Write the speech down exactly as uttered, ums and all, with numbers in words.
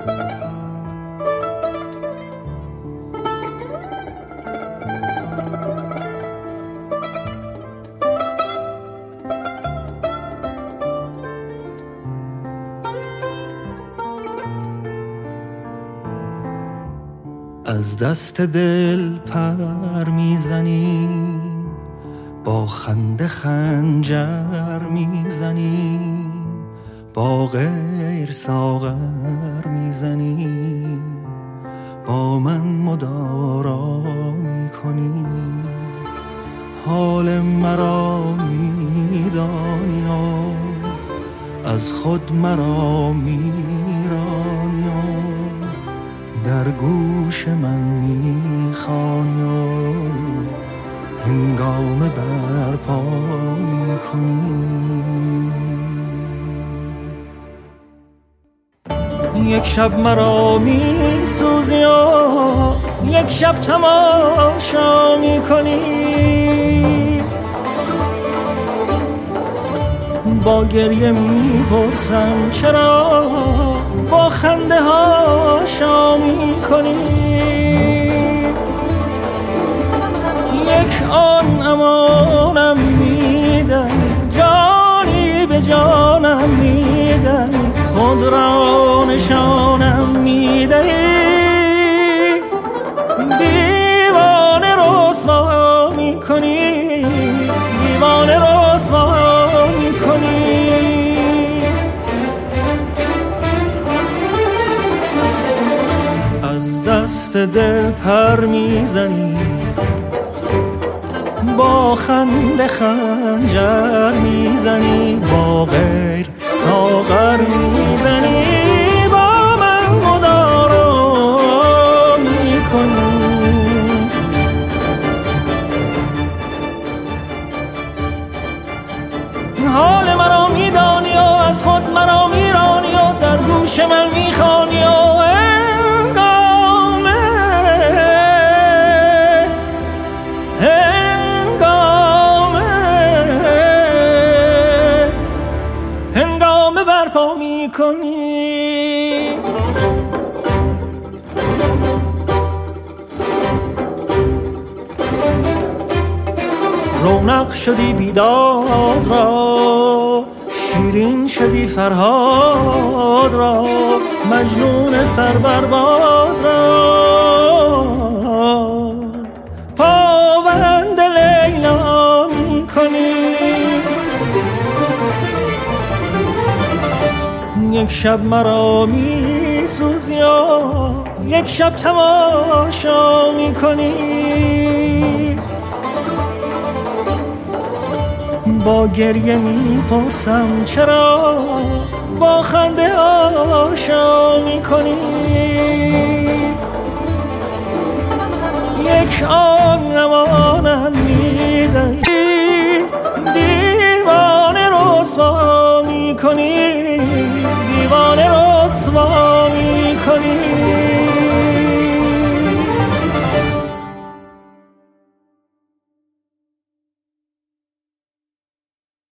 از دست دل پر میزنی، با خنده خنجر میزنی، با غیر ساغر میزنی، با من مدارا میکنی. حال مرا میدانی و از خود مرا میرانی و در گوش من میخوانی و هنگام برپا میکنی. یک شب مرا میسوزی و یک شب تماشا میکنی، با گریه میپرسم چرا با خنده ها شام میکنی. یک آن امانم میدن، جانی به جانم میدن، خود را نشانم میدهی، دیوانه رسوا میکنی، دیوانه رسوا میکنی. از دست دل پر میزنی، با خنده خنجر میزنی، با غیر ساغر میزنی، با من مدارا میکنی. حال مرا میدانی و از خود مرا میرانی و در گوش من میخوانی و هنگامه هنگامه هنگامه برپا میکنی. رونق شدی بیداد را، شیرین شدی فرهاد را، مجنون سربرباد را پابند لیلا میکنی. یک شب مرا میسوزی و یک شب تماشا میکنی، با گریه میپرسم چرا با خنده آشا میکنی. یک آ